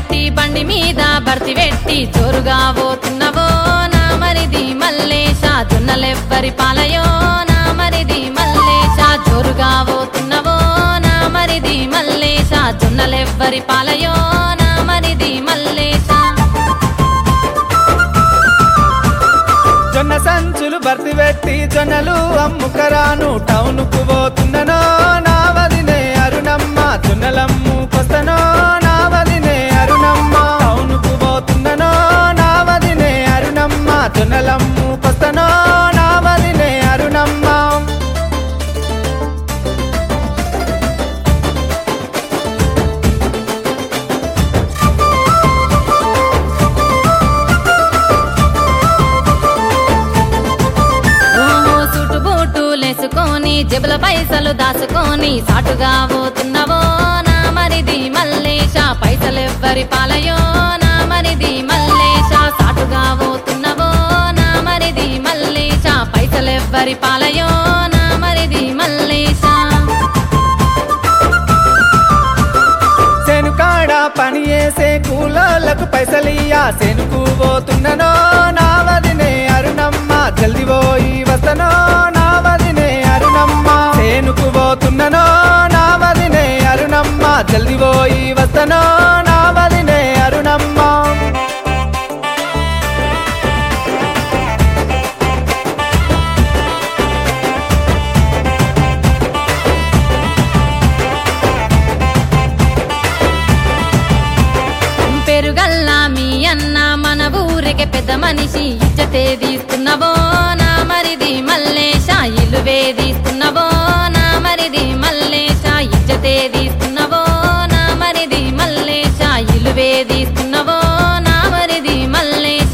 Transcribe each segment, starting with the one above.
పెట్టి బండి మీద భర్తి పెట్టి జోరుగా పోతున్నవో నా మరిది మల్లేశ జొన్నలెవ్వరి పాలయో నా మరిది మల్లేశ జోరుగా పోతున్నవో నా మరిది మల్లేశ జొన్నలెవ్వరి పాలయో నా మరిది మల్లేశ జొన్న సంచులు భర్తి పెట్టి జొన్నలు అమ్ముకరాను టౌనుకు పోతున్ననో నా వదినే అరుణమ్మ జొన్నలమ్ముకొస్తనో నా వదినే అరుణమ్మ టౌనుకు పోతున్ననో నా వదినే అరుణమ్మ జొన్నలమ్ముకొస్తనో నా వదినే అరుణమ్మ జేబుల పైసలు దాసుకొని సాటుగా పోతున్నవో నా మరిది మల్లేశ పైసలెవ్వరి పాలయో నా మరిది మల్లేశ సాటుగా పోతున్నవో నా మరిది మల్లేశ పైసలెవ్వరి పాలయో నా మరిది మల్లేశ శనుకాడ పని చేసే కూలోళ్ళకు పైసలియ్యా శనుకు పోతున్ననో నా వదినే అరుణమ్మ జల్ది పోయి వస్తనో నా వదినే అరుణమ్మ శనుకు పోతున్ననో నా వదినే అరుణమ్మ జల్ది పోయి వస్తనో నా వదినే అరుణమ్మ పెరుగల్లా మీ అన్న మన ఊరికి పెద్ద మనిషి ఇచ్చతే తీస్తున్నవో నా మరిది మల్లేశ ఇలువే తీస్తున్నవో నా మరిది మల్లేశ ఇచ్చతే తీస్తున్నవో నా మరిది మల్లేశ ఇలువే తీస్తున్నవో నా మరిది మల్లేశ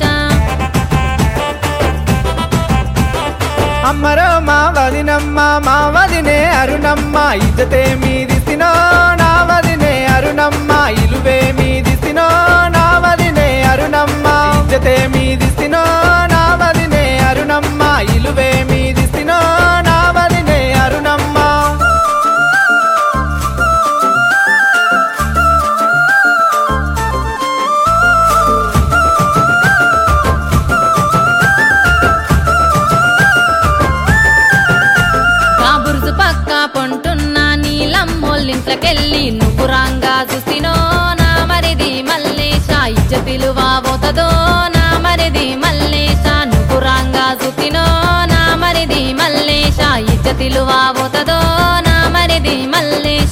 అమ్మరో మా వదినమ్మ మా వదినే అరుణమ్మ ఇజ్జతే మీదిసినో నా వదినే అరుణమ్మ ఇలువే మీదిసినో నా వదినే అరుణమ్మ ఇజ్జతే మీదిసినో నా వదినే అరుణమ్మ ఇలువే మీదిసినో నా వదినే అరుణమ్మ బురుజు పక్క పొంటున్న నీలమ్మోళ్ళింట్లకెళ్ళి నువ్వు రాంగా చూసినో నా మరిది మల్లేశ ఇజ్జ పిలువబోతదో నా మరిది మల్లేశ నువ్వు రాంగా చూసినో నా మరిది మల్లేశ ఇజ్జ పిలువబోతదో నా మరిది మల్లేశ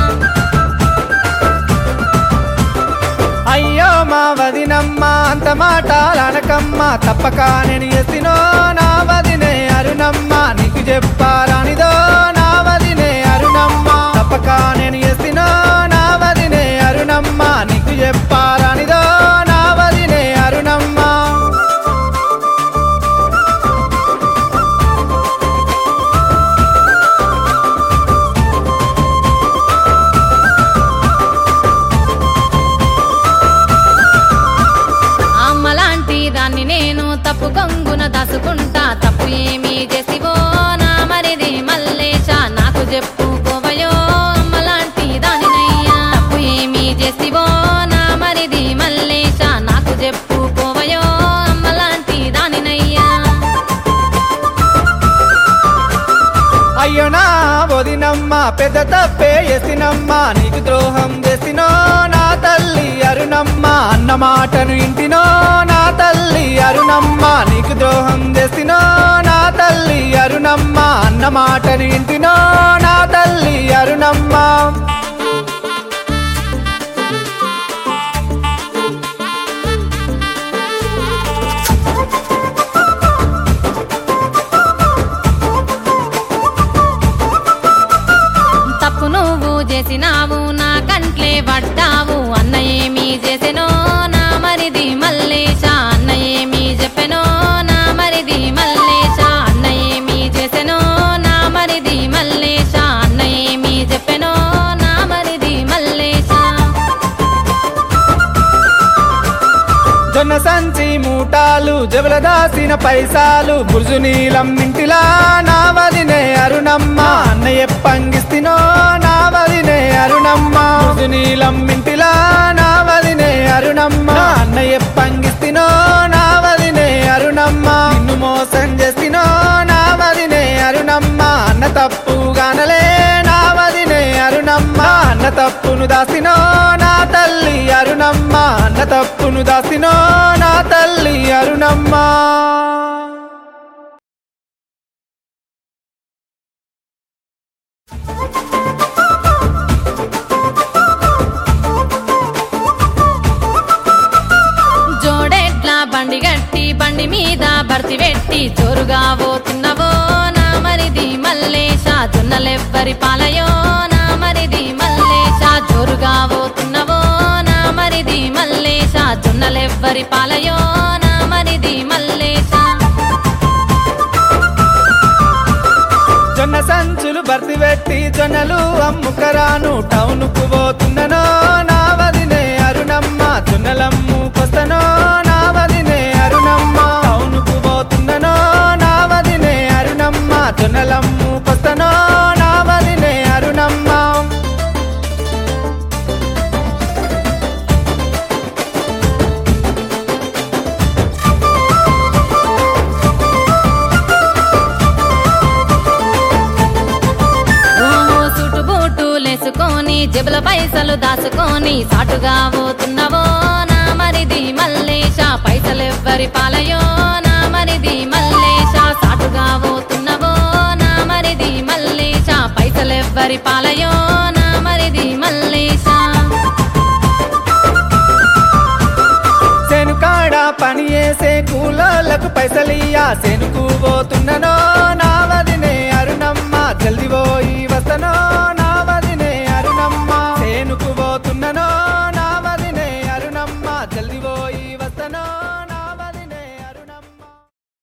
అయ్యో మా వదినమ్మ అంత మాటలనకమ్మ తప్పక నేను ఎసినో నా వదినే అరుణమ్మ నీకు చెప్పారానిదో నా వదినే అరుణమ్మ తప్పక నేను ఎసినో నా వదినే అరుణమ్మ నీకు చెప్పారానిదో నా వదినే అరుణమ్మ అమ్మలాంటి దాన్ని నేను తప్పు కొంగున దాసుకుంటా తప్పు ఏమీ చేసివో నా మరిది మల్లేశ నాకు చెప్పుకోవయో అమ్మలాంటి దానినయ్యా తప్పు ఏమీ చేసివో నా మరిది మల్లేశ నాకు చెప్పుకోవయో అమ్మలాంటి దానినయ్యా అయ్యో నా వదినమ్మ పెద్ద తప్పే ఎసినమ్మ నీకు ద్రోహం చేసినో నా తల్లి అరుణమ్మ అన్న మాటను ఇంటినో నా తల్లి అరుణమ్మ నీకు ద్రోహం చేసినో నా తల్లి అరుణమ్మ అన్న మాటను ఇంటినో నా తల్లి అరుణమ్మ తప్పు నువ్వు చేసినావు నా కంట్లే పడ్డావు అన్న ఏమీ చేసెనో నా మరిది మల్లేశ అన్న ఏమీ చెప్పెనో నా మరిది మల్లేశ అన్న ఏమీ చేసెనో నా మరిది మల్లేశ అన్న ఏమీ చెప్పెనో నా మరిది మల్లేశ జొన్న సంచి మూటాలు జబల దాసిన పైసాలు బుర్జు నీలం ఇంటిలా నా వదినే అరుణమ్మ అన్నయ్య పంగిస్తినో నా వదినే అరుణమ్మ బుర్జు నీలం ఇంటిలా నా వదినే మోసం చేసినో నా వదినే అరుణమ్మ అన్న తప్పుగానలే నా వదినే అరుణమ్మ అన్న తప్పును దాసినో నా తల్లి అరుణమ్మ అన్న తప్పును దాసినో నా తల్లి అరుణమ్మ. బండి గట్టి బండి మీద భర్తి పెట్టి జోరుగా పోతున్నవో నా మరిది మల్లేశ జొన్నలెవ్వరి పాలయో నా మరిది మల్లేశ జోరుగా పోతున్నవో నా మరిది మల్లేశ జొన్నలెవ్వరి పాలయో నా మరిది మల్లేశ. జొన్న సంచులు భర్తి పెట్టి జొన్నలు అమ్ముకరాను టౌనుకు పోతున్ననో నా వదినే అరుణమ్మ జొన్నలమ్ముకొస్తనో నా వదినే అరుణమ్మ టౌనుకు పోతున్ననో నా వదినే అరుణమ్మ జొన్నలమ్ముకొస్తనో నా వదినే అరుణమ్మ. జేబుల పైసలు దాసుకొని సాటుగా పోతున్నవో నా మరిది మల్లేశ పైసలెవ్వరి పాలయో నా మరిది మల్లేశ సాటుగా పోతున్నవో నా మరిది మల్లేశ పైసలెవ్వరి పాలయో నా మరిది మల్లేశ. సెనుకాడ పని చేసే కూలోళ్ళకు పైసలియ్యా సెనుకు పోతున్ననో